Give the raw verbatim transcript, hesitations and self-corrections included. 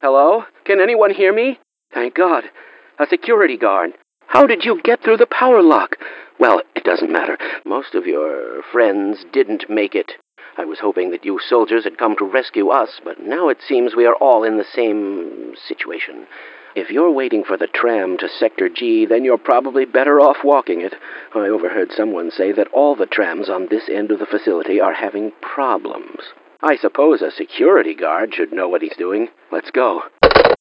Hello? Can anyone hear me? Thank God. A security guard. How did you get through the power lock? Well, it doesn't matter. Most of your friends didn't make it. I was hoping that you soldiers had come to rescue us, but now it seems we are all in the same situation. If you're waiting for the tram to Sector G, then you're probably better off walking it. I overheard someone say that all the trams on this end of the facility are having problems. I suppose a security guard should know what he's doing. Let's go.